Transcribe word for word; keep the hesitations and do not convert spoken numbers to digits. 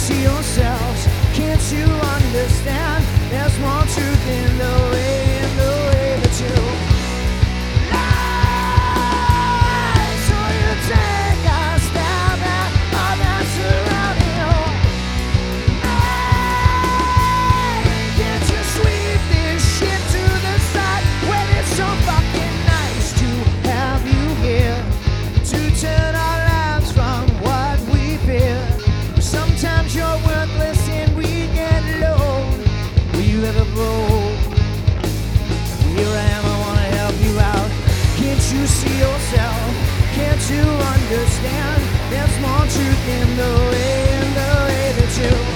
see yourselves? Can't you understand? There's more truth in the way, in the way that you lie. So you take a stab at all that's surrounding you. Hey, can't you sweep this shit to the side when it's so fucking nice to have you here to turn our lives from what we fear? Sometimes you're worthless and we get low. Will you ever grow? Here I am, I wanna help you out. Can't you see yourself? Can't you understand? There's more truth in the way, in the way that you